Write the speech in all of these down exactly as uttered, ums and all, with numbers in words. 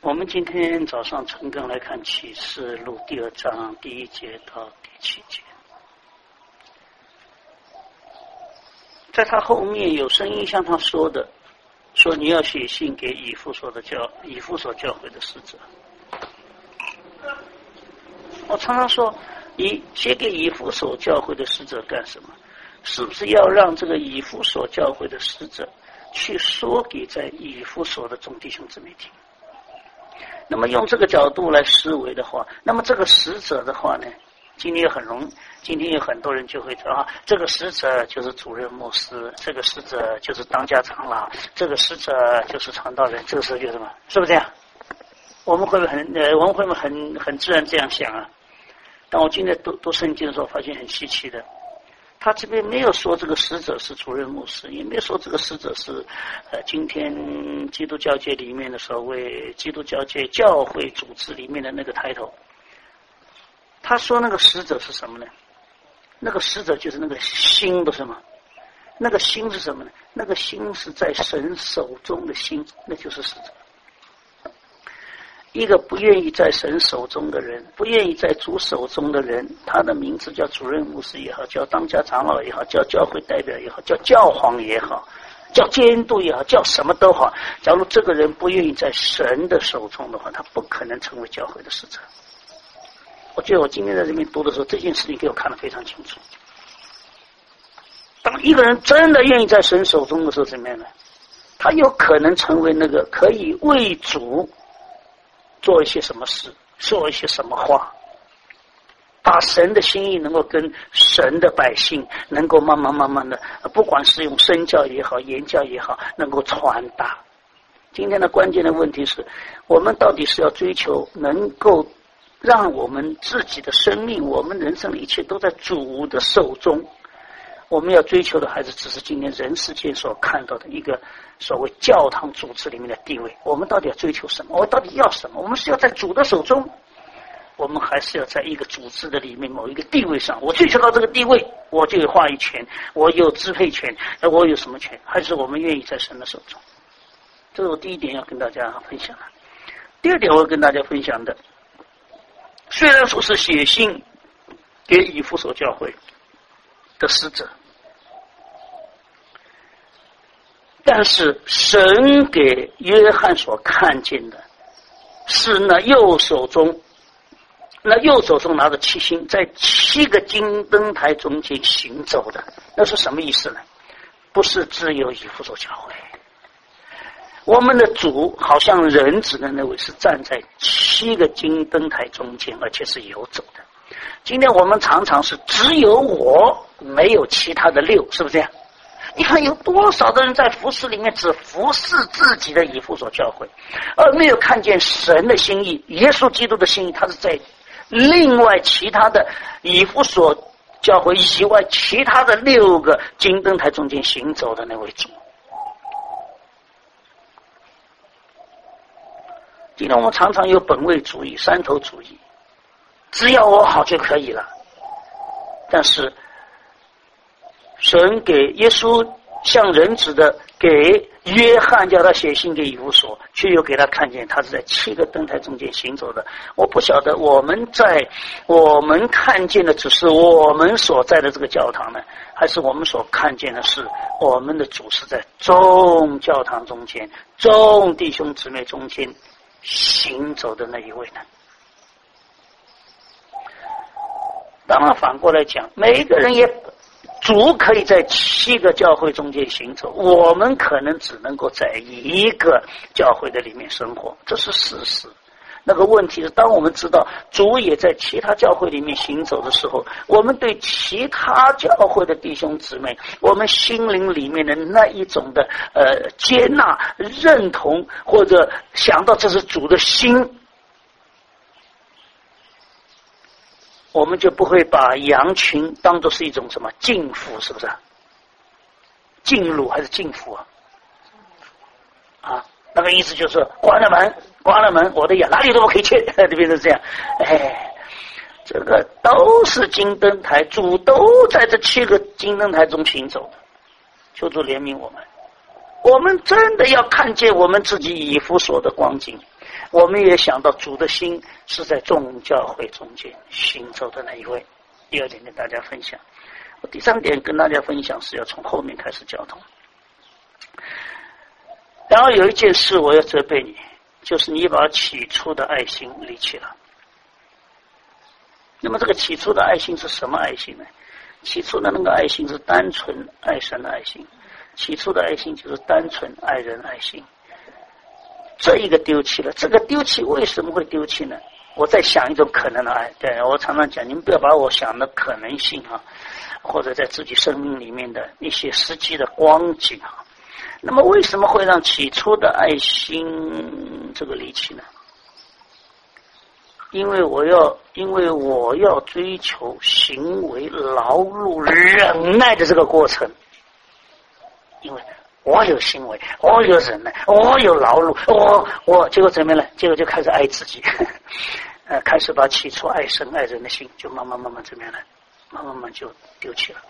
我们今天早上陈更来看启示录第二章第一节到第七节，在他后面有声音向他说的，说你要写信给以弗所的教以弗所教会的使者。我常常说，你写给以弗所教会的使者干什么？是不是要让这个以弗所教会的使者去说给在以弗所的众弟兄姊妹听？那么用这个角度来思维的话，那么这个使者的话呢，今天很容今天有很多人就会说啊，这个使者就是主任牧师，这个使者就是当家长老，这个使者就是传道人，这个是就是什么？是不是这样？我们会不会很呃，我们会不会很很自然这样想啊？但我今天读读圣经的时候，发现很稀奇的，他这边没有说这个使者是主任牧师，也没有说这个使者是呃今天基督教界里面的所谓基督教界教会组织里面的那个title。他说那个使者是什么呢？那个使者就是那个心，不是吗？那个心是什么呢？那个心是在神手中的心，那就是使者。一个不愿意在神手中的人，不愿意在主手中的人，他的名字叫主任牧师也好，叫当家长老也好，叫教会代表也好，叫教皇也好，叫监督也好，叫什么都好，假如这个人不愿意在神的手中的话，他不可能成为教会的使者。我觉得我今天在这边读的时候，这件事情给我看得非常清楚。当一个人真的愿意在神手中的时候，怎么样呢？他有可能成为那个可以为主做一些什么事，说一些什么话，把神的心意能够跟神的百姓能够慢慢慢慢的，不管是用身教也好，言教也好，能够传达。今天的关键的问题是，我们到底是要追求能够让我们自己的生命，我们人生的一切都在主的手中，我们要追求的还是只是今天人世间所看到的一个所谓教堂组织里面的地位？我们到底要追求什么？我们到底要什么？我们是要在主的手中，我们还是要在一个组织的里面某一个地位上？我追求到这个地位，我就有话语权，我有支配权，我有什么权？还是我们愿意在神的手中？这是我第一点要跟大家分享的。第二点我要跟大家分享的，虽然说是写信给以弗所教会的使者，但是神给约翰所看见的是那右手中那右手中拿着七星，在七个金灯台中间行走的，那是什么意思呢？不是只有以弗所教会，我们的主好像人子的那位是站在七个金灯台中间，而且是游走的。今天我们常常是只有我，没有其他的六，是不是这样？你看有多少的人在服事里面只服侍自己的以弗所教会，而没有看见神的心意，耶稣基督的心意，他是在另外其他的以弗所教会以外其他的六个金灯台中间行走的那位主。今天我们常常有本位主义、山头主义，只要我好就可以了。但是神给耶稣像人子的给约翰，叫他写信给以弗所，却又给他看见他是在七个灯台中间行走的。我不晓得我们在我们看见的只是我们所在的这个教堂呢，还是我们所看见的是我们的主是在众教堂中间、众弟兄姊妹中间行走的那一位呢？当然反过来讲，每一个人也主可以在七个教会中间行走，我们可能只能够在一个教会的里面生活，这是事实。那个问题是，当我们知道主也在其他教会里面行走的时候，我们对其他教会的弟兄姊妹，我们心灵里面的那一种的呃接纳、认同，或者想到这是主的心，我们就不会把羊群当作是一种什么禁缚，是不是？禁辱还是禁缚啊？啊，那个意思就是关了门，关了门，我的羊哪里都不可以去，对不对？这样，哎，这个都是金灯台，主都在这七个金灯台中行走的。求主怜悯我们， 我们真的要看见我们自己以弗所的光景，我们也想到主的心是在众教会中间行走的那一位。第二点跟大家分享，我第三点跟大家分享是要从后面开始交通。然后有一件事我要责备你，就是你把起初的爱心离弃了。那么这个起初的爱心是什么爱心呢？起初的那个爱心是单纯爱神的爱心，起初的爱心就是单纯爱人爱心。这一个丢弃了，这个丢弃为什么会丢弃呢？我在想一种可能的爱，对，我常常讲，你们不要把我想的可能性啊，或者在自己生命里面的一些实际的光景啊。那么为什么会让起初的爱心这个离弃呢？因为我要，因为我要追求行为劳碌忍耐的这个过程，因为我有行为，我有忍耐，我有劳碌，我我结果怎么样呢？结果就开始爱自己，呃，开始把起初爱神爱人的心就慢慢慢慢怎么样呢？慢慢慢慢就丢弃了，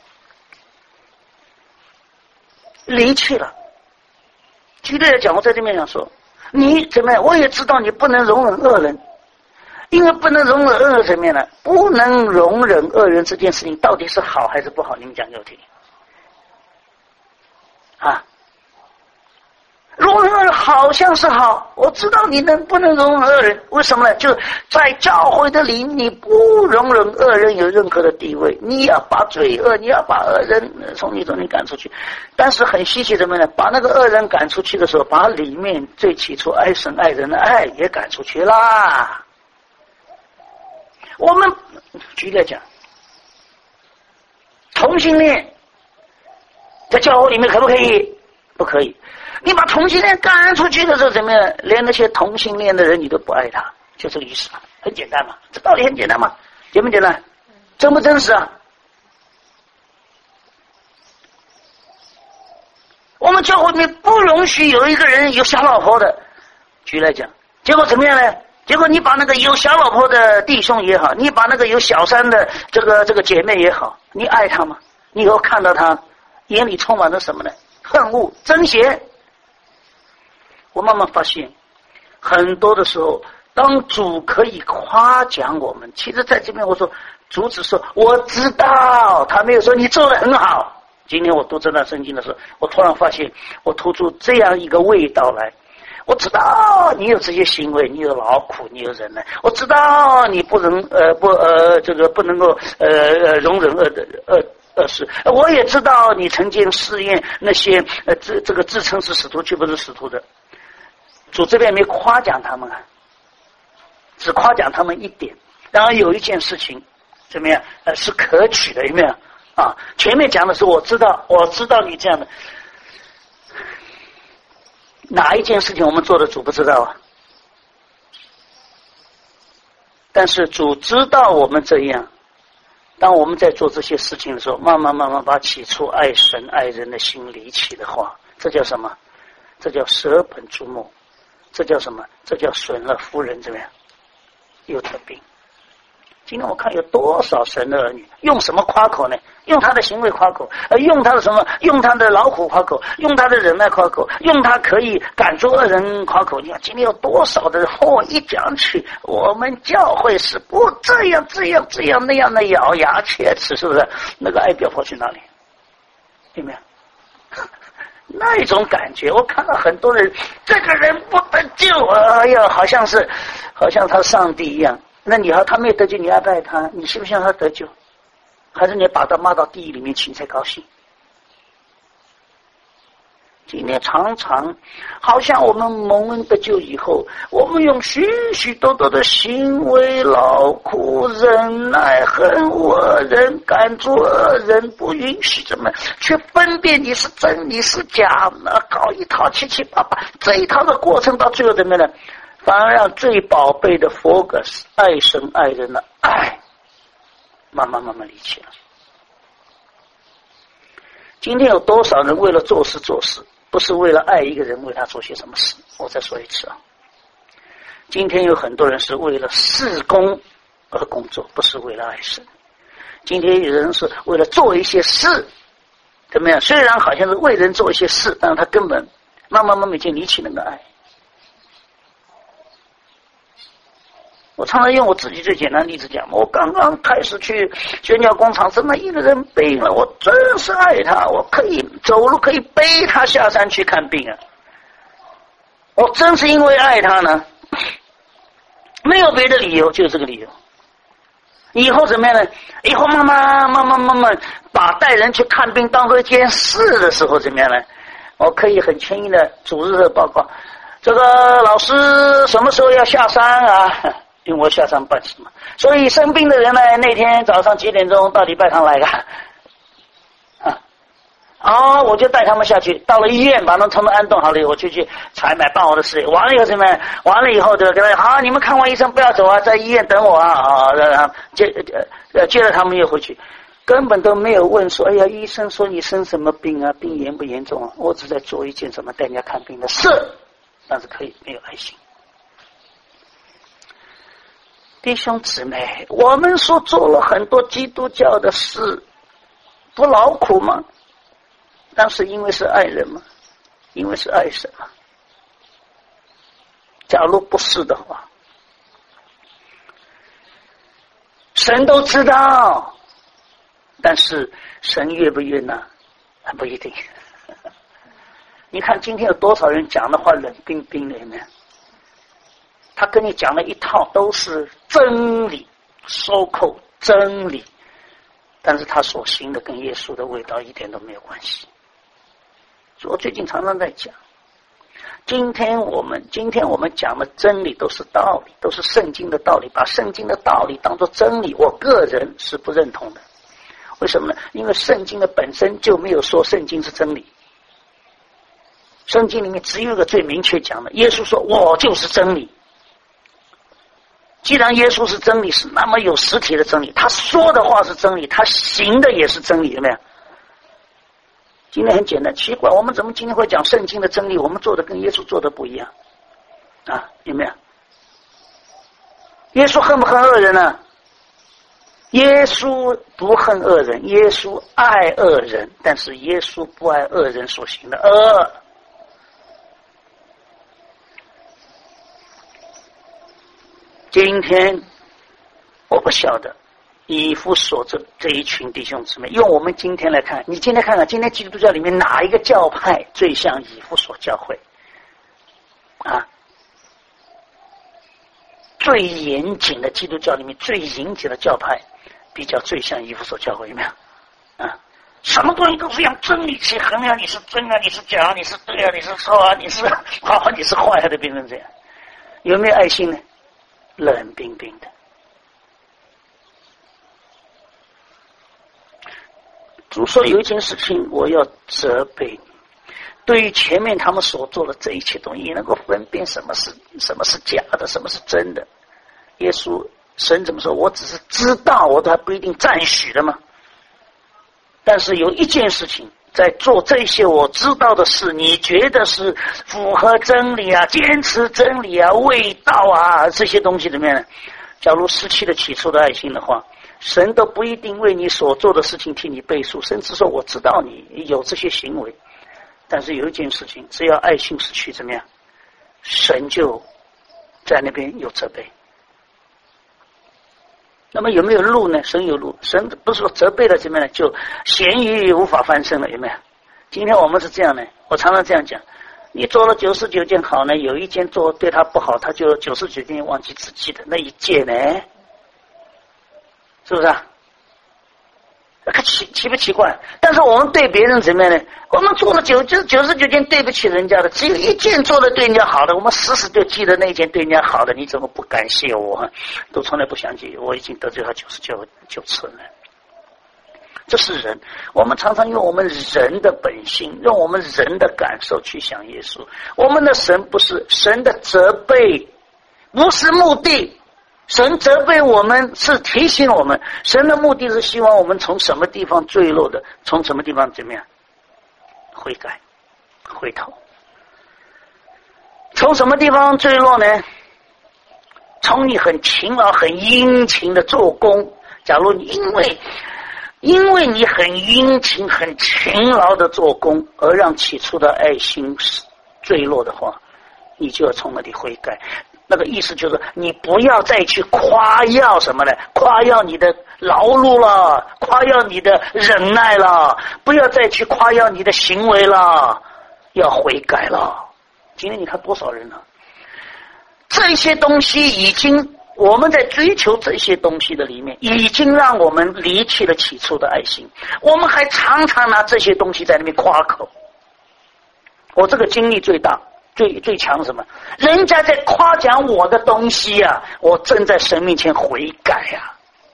离弃了。举例来讲，我在这边想说，你怎么样？我也知道你不能容忍恶人。因为不能容忍恶人怎么样呢？不能容忍恶人这件事情到底是好还是不好？你们讲给我听啊！容忍恶人好像是好，我知道你能不能容忍恶人？为什么呢？就在教会的里，你不容忍恶人有任何的地位，你要把罪恶，你要把恶人从你中间赶出去。但是很稀奇怎么样呢？把那个恶人赶出去的时候，把里面最起初爱神爱人的爱也赶出去啦。我们举例来讲，同性恋在教会里面可不可以？不可以。你把同性恋赶出去的时候怎么样？连那些同性恋的人你都不爱他，就这个意思嘛，很简单嘛，这道理很简单嘛，简不简单？真不真实啊？我们教会里面不容许有一个人有小老婆的，举例来讲，结果怎么样呢？结果你把那个有小老婆的弟兄也好，你把那个有小三的这个这个姐妹也好，你爱他吗？你以后看到他眼里充满了什么呢？恨恶、憎嫌。我慢慢发现，很多的时候，当主可以夸奖我们，其实在这边我说，主只说我知道，他没有说你做得很好。今天我读这段圣经的时候，我突然发现，我吐出这样一个味道来。我知道你有这些行为，你有劳苦，你有忍耐。我知道你不能呃不呃这个不能够呃容忍恶的恶恶事。我也知道你曾经试验那些呃这这个自称是使徒却不是使徒的。主这边没夸奖他们啊，只夸奖他们一点。然后有一件事情怎么样？呃是可取的，有没有啊？前面讲的是我知道，我知道你这样的。哪一件事情我们做的主不知道啊？但是主知道我们这样。当我们在做这些事情的时候，慢慢慢慢把起初爱神爱人的心离弃的话，这叫什么？这叫舍本逐末。这叫什么？这叫损了夫人怎么样？又得病。今天我看有多少神的儿女用什么夸口呢？用他的行为夸口，呃，用他的什么？用他的劳苦夸口，用他的忍耐夸口，用他可以赶出恶人夸口。你看今天有多少的人，哦，一讲起我们教会是不这样这样这样那样的咬牙切齿，是不是？那个爱表跑去哪里？有没有？那一种感觉，我看到很多人，这个人不得救，哎呀，好像是，好像他上帝一样。那你要他没有得救，你要拜他，你信不信他得救？还是你把他骂到地狱里面去才高兴？今天常常好像我们蒙恩得救以后，我们用许许多多的行为劳苦忍耐恨恶人赶逐恶人不允许怎么去分辨你是真你是假，那搞一套七七八八，这一套的过程到最后怎么样呢？反而让最宝贝的佛格斯爱神爱人的爱慢慢慢慢离弃了。今天有多少人为了做事做事，不是为了爱一个人为他做些什么事？我再说一次啊，今天有很多人是为了事工而工作，不是为了爱神。今天有人是为了做一些事怎么样？虽然好像是为人做一些事，但是他根本慢慢慢慢已经离弃那个爱。我常常用我自己最简单的例子讲，我刚刚开始去宣教工厂，真的一个人病了，我真是爱他，我可以走路可以背他下山去看病啊！我真是因为爱他呢，没有别的理由，就是这个理由。以后怎么样呢？以后慢慢慢慢慢慢把带人去看病当做一件事的时候，怎么样呢？我可以很轻易的组织的报告，这个老师什么时候要下山啊？因为我下山办事嘛，所以生病的人呢，那天早上几点钟到礼拜堂来个啊？哦，我就带他们下去，到了医院把他们他们安顿好了以后，我就去采买办我的事。完了以后怎么样？完了以后就跟他好，你们看完医生不要走啊，在医院等我啊啊！然后接呃接着他们又回去，根本都没有问说，哎呀，医生说你生什么病啊？病严不严重啊？我只在做一件什么带人家看病的事，但是可以没有爱心。弟兄姊妹，我们所做了很多基督教的事，不劳苦吗？但是因为是爱人嘛，因为是爱神嘛。假如不是的话，神都知道，但是神悦不悦呢？还不一定。你看今天有多少人讲的话冷冰冰的，有没有？他跟你讲了一套都是真理，收扣真理，但是他所行的跟耶稣的味道一点都没有关系。所以我最近常常在讲，今天我们今天我们讲的真理都是道理，都是圣经的道理，把圣经的道理当作真理，我个人是不认同的。为什么呢？因为圣经的本身就没有说圣经是真理，圣经里面只有一个最明确讲的，耶稣说我就是真理。既然耶稣是真理，是那么有实体的真理，他说的话是真理，他行的也是真理，有没有？今天很简单，奇怪，我们怎么今天会讲圣经的真理，我们做的跟耶稣做的不一样啊？有没有？耶稣恨不恨恶人呢、啊？耶稣不恨恶人，耶稣爱恶人，但是耶稣不爱恶人所行的恶。今天我不晓得以弗所这这一群弟兄姊妹，用我们今天来看，你今天看看今天基督教里面哪一个教派最像以弗所教会啊？最严谨的基督教里面最严谨的教派比较最像以弗所教会，有没有啊？什么东西都是用真理去衡量，你是真啊，你是假，你是对啊，你是错啊，你是好，你是坏，的变成这样，有没有爱心呢？冷冰冰的。主说有一件事情我要责备你，对于前面他们所做的这一切东西，也能够分辨什么是什么是假的，什么是真的。耶稣神怎么说？我只是知道，我都还不一定赞许的嘛。但是有一件事情，在做这些我知道的事，你觉得是符合真理啊，坚持真理啊，味道啊，这些东西里面，假如失去了起初的爱心的话，神都不一定为你所做的事情替你背书，甚至说我知道你有这些行为，但是有一件事情，只要爱心失去怎么样，神就在那边有责备。那么有没有路呢？神有路，神不是说责备了怎么样就咸鱼无法翻身了，有没有？今天我们是这样的，我常常这样讲，你做了九十九件好呢，有一件做对他不好，他就九十九件忘记自己的那一件呢，是不是啊？奇奇不奇怪？但是我们对别人怎么样呢？我们做了九九九十九件对不起人家的，只有一件做的对人家好的，我们时时就记得那一件对人家好的，你怎么不感谢我？都从来不想起，我已经得罪他九十九九次了。这是人，我们常常用我们人的本性，用我们人的感受去想耶稣。我们的神不是神的责备，不是目的。神责备我们是提醒我们，神的目的是希望我们从什么地方坠落的，从什么地方怎么样悔改回头。从什么地方坠落呢？从你很勤劳很殷勤的做工，假如你因为因为你很殷勤很勤劳的做工而让起初的爱心坠落的话，你就要从那里悔改。那个意思就是你不要再去夸耀什么了，夸耀你的劳碌了，夸耀你的忍耐了，不要再去夸耀你的行为了，要悔改了。今天你看多少人啊，这些东西已经，我们在追求这些东西的里面，已经让我们离弃了起初的爱心，我们还常常拿这些东西在那边夸口。我这个经历最大最最强什么？人家在夸奖我的东西啊，我正在神面前悔改啊。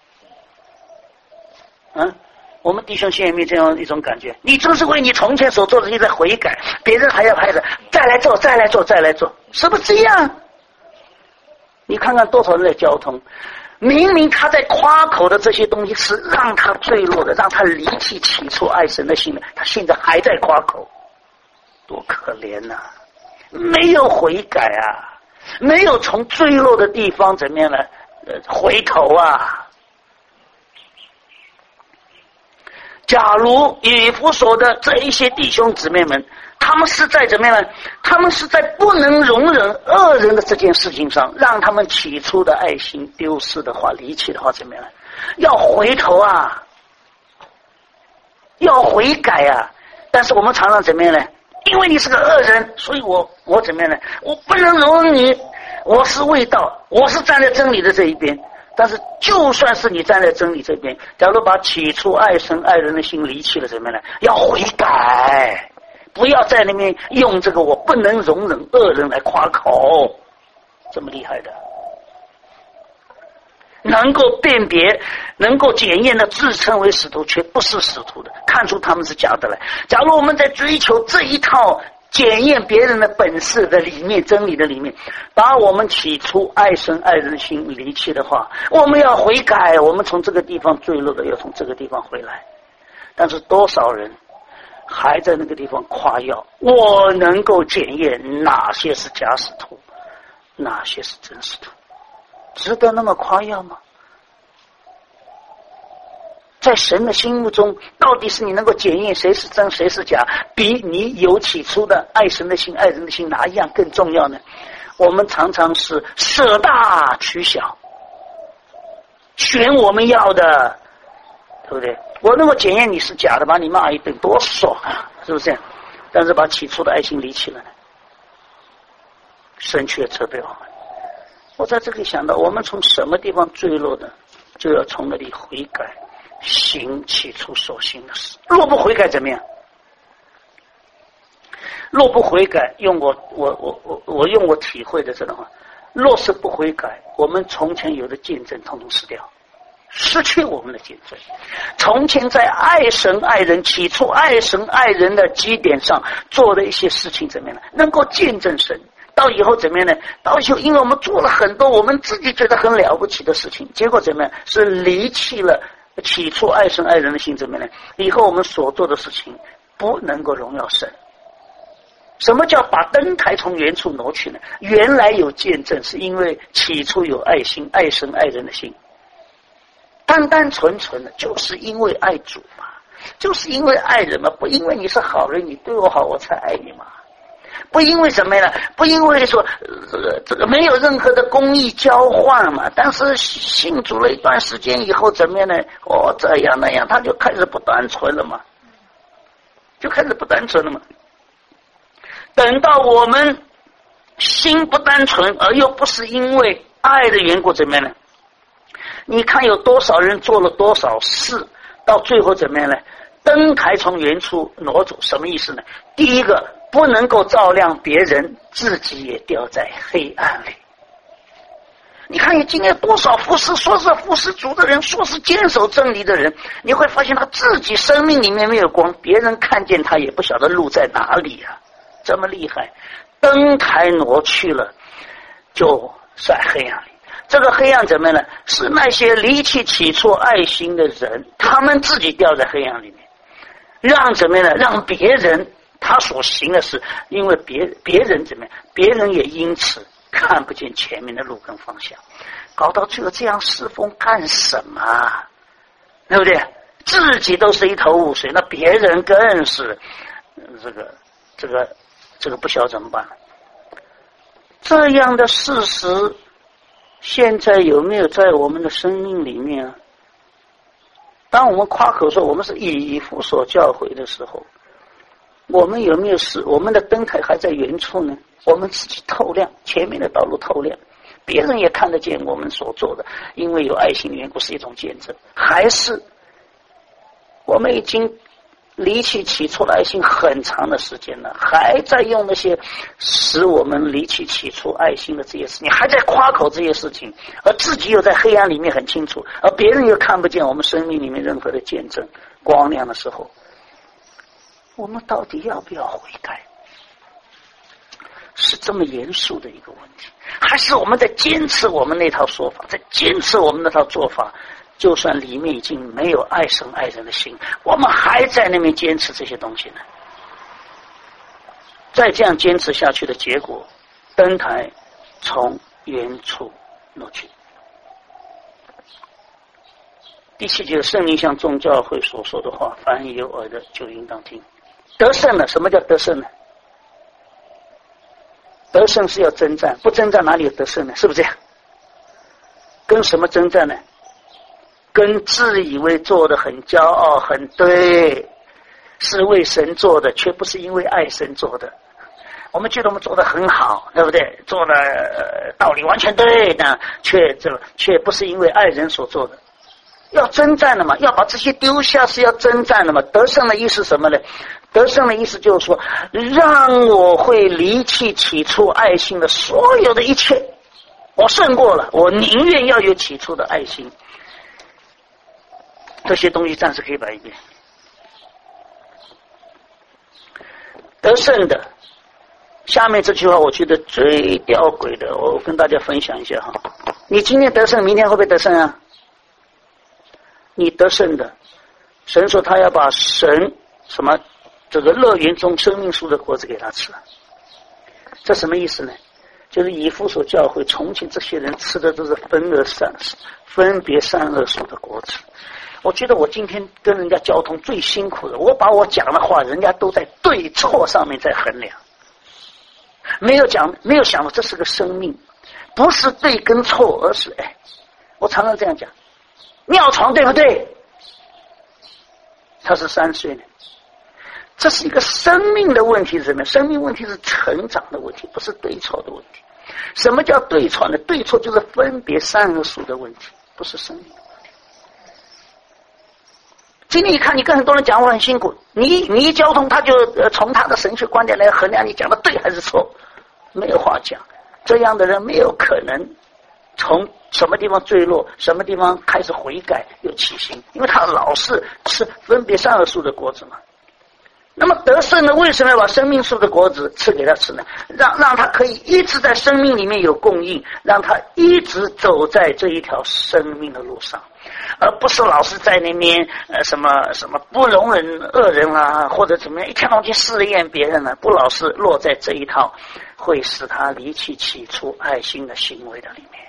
嗯，我们弟兄姐妹这样一种感觉，你正是为你从前所做的事在悔改，别人还要拍着再来做再来做再来做，是不是这样？你看看多少人在交通，明明他在夸口的这些东西是让他坠落的，让他离弃起初爱神的心的，他现在还在夸口，多可怜呐、啊！没有悔改啊，没有从坠落的地方怎么样呢？呃，回头啊！假如以弗所的这一些弟兄姊妹们，他们是在怎么样呢？他们是在不能容忍恶人的这件事情上，让他们起初的爱心丢失的话，离弃的话，怎么样呢？要回头啊，要悔改啊！但是我们常常怎么样呢？因为你是个恶人，所以我我怎么样呢？我不能容忍你，我是卫道，我是站在真理的这一边。但是就算是你站在真理这边，假如把起初爱神爱人的心离弃了，怎么样呢？要悔改，不要在那边用这个我不能容忍恶人来夸口，这么厉害的，能够辨别能够检验的自称为使徒却不是使徒的，看出他们是假的来。假如我们在追求这一套检验别人的本事的里面，真理的里面，把我们起初爱神爱人的心离弃的话，我们要悔改，我们从这个地方坠落的要从这个地方回来。但是多少人还在那个地方夸耀，我能够检验哪些是假使徒，哪些是真使徒，值得那么夸耀吗？在神的心目中，到底是你能够检验谁是真谁是假，比你有起初的爱神的心爱人的心哪一样更重要呢？我们常常是舍大取小，选我们要的，对不对？我能够检验你是假的，把你骂一顿多爽啊，是不是？但是把起初的爱心离弃了呢，神却责备我们。我在这里想到，我们从什么地方坠落的，就要从那里悔改，行起初所行的事。若不悔改怎么样？若不悔改，用我我我我我用我体会的这种话，若是不悔改，我们从前有的见证统统失掉，失去我们的见证。从前在爱神爱人，起初爱神爱人的基点上做的一些事情怎么样呢？能够见证神。到以后怎么样呢？到以后因为我们做了很多我们自己觉得很了不起的事情，结果怎么样？是离弃了起初爱神爱人的心，怎么样呢？以后我们所做的事情不能够荣耀神。什么叫把灯台从原处挪去呢？原来有见证，是因为起初有爱心，爱神爱人的心，单单纯纯的就是因为爱主嘛，就是因为爱人嘛，不因为你是好人，你对我好我才爱你嘛，不因为什么呢？不因为说、呃、这个没有任何的公益交换嘛，但是信主了一段时间以后怎么样呢？哦，这样那样，他就开始不单纯了嘛，就开始不单纯了嘛。等到我们心不单纯，而又不是因为爱的缘故，怎么样呢？你看有多少人做了多少事，到最后怎么样呢？灯台从原处挪走，什么意思呢？第一个，不能够照亮别人，自己也掉在黑暗里。你看你今天多少服侍，说是服侍主的人，说是坚守真理的人，你会发现他自己生命里面没有光，别人看见他也不晓得路在哪里啊，这么厉害。灯台挪去了，就在黑暗里。这个黑暗怎么样呢？是那些离弃起初爱心的人，他们自己掉在黑暗里面，让怎么样呢？让别人他所行的事，因为别别人怎么样，别人也因此看不见前面的路跟方向，搞到最后这样侍奉干什么？对不对？ 自己都是一头雾水，那别人更是这个这个这个不晓得怎么办。这样的事实现在有没有在我们的生命里面啊？当我们夸口说我们是以弗所教会的时候，我们有没有是我们的灯台还在原处呢？我们自己透亮，前面的道路透亮，别人也看得见我们所做的，因为有爱心的缘故是一种见证。还是我们已经离弃起初的爱心很长的时间了，还在用那些使我们离弃起初爱心的这些事情，还在夸口这些事情，而自己又在黑暗里面很清楚，而别人又看不见我们生命里面任何的见证光亮的时候，我们到底要不要悔改？是这么严肃的一个问题，还是我们在坚持我们那套说法，在坚持我们那套做法，就算里面已经没有爱神爱人的心，我们还在那边坚持这些东西呢？再这样坚持下去的结果，灯台从原处挪去。第七节，圣灵向众教会所说的话，凡有耳的就应当听。得胜了，什么叫得胜呢？得胜是要征战，不征战哪里有得胜呢？是不是这样？跟什么征战呢？跟自以为做的很骄傲很对，是为神做的，却不是因为爱神做的。我们觉得我们做的很好，对不对？做的、呃、道理完全对的，却这却不是因为爱人所做的。要征战的嘛，要把这些丢下，是要征战的嘛。得胜的意思是什么呢？得胜的意思就是说，让我会离弃起初爱心的所有的一切，我胜过了，我宁愿要有起初的爱心。这些东西暂时可以摆一边。得胜的，下面这句话我觉得最吊诡的，我跟大家分享一下哈。你今天得胜，明天会不会得胜啊？你得胜的，神说他要把神什么这个乐园中生命树的果子给他吃，这什么意思呢？就是以弗所教会重庆这些人吃的都是分恶善分别善恶树的果子。我觉得我今天跟人家交通最辛苦的，我把我讲的话，人家都在对错上面在衡量，没有讲，没有想到这是个生命，不是对跟错，而是哎，我常常这样讲，尿床对不对？他是三岁呢，这是一个生命的问题，是什么？生命问题是成长的问题，不是对错的问题。什么叫对错呢？对错就是分别善恶树的问题，不是生命。今天一看，你跟很多人讲话很辛苦，你你一交通，他就呃从他的神学观点来衡量你讲的对还是错，没有话讲。这样的人没有可能从什么地方坠落，什么地方开始悔改又起行，因为他老是吃分别善恶树的果子嘛。那么得胜的为什么要把生命树的果子吃给他吃呢？让让他可以一直在生命里面有供应，让他一直走在这一条生命的路上，而不是老是在那边呃什么什么不容忍恶人啊，或者怎么样一天到晚去试验别人呢、啊，不老是落在这一套会使他离弃起初爱心的行为的里面。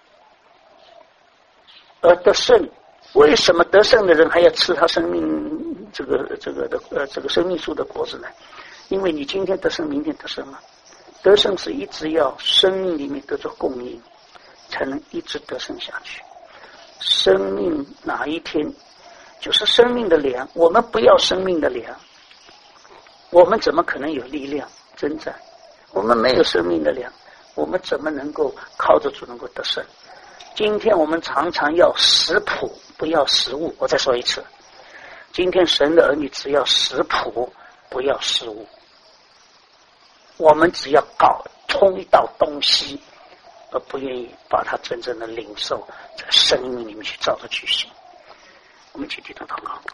而得胜，为什么得胜的人还要吃他生命这个这个的呃这个生命树的果子呢？因为你今天得胜，明天得胜了。得胜是一直要生命里面得着供应，才能一直得胜下去。生命哪一天就是生命的粮，我们不要生命的粮，我们怎么可能有力量征战？我们没有生命的粮，我们怎么能够靠着主能够得胜？今天我们常常要食谱，不要食物。我再说一次，今天神的儿女只要食谱，不要食物。我们只要搞通一道东西，而不愿意把它真正的领受在生命里面去照着去行。我们一起低头祷告。